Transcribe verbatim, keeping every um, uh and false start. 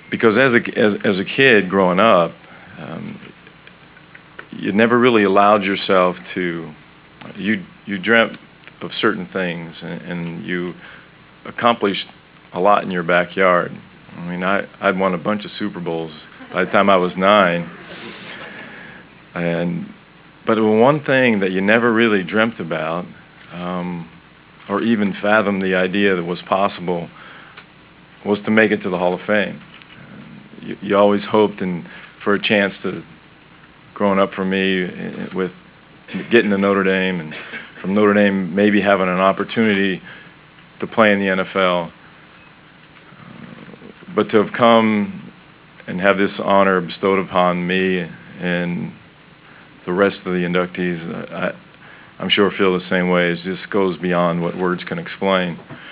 because as a, as, as a kid growing up, um, you never really allowed yourself to, you, you dreamt of certain things, and, and you accomplished a lot in your backyard. I mean, I, I'd won a bunch of Super Bowls by the time I was nine. And, but the one thing that you never really dreamt about, um, or even fathomed the idea that was possible, was to make it to the Hall of Fame. You, you always hoped and for a chance to, growing up for me, with getting to Notre Dame, and from Notre Dame maybe having an opportunity to play in the N F L. But to have come and have this honor bestowed upon me and the rest of the inductees, I, I'm sure feel the same way. It just goes beyond what words can explain.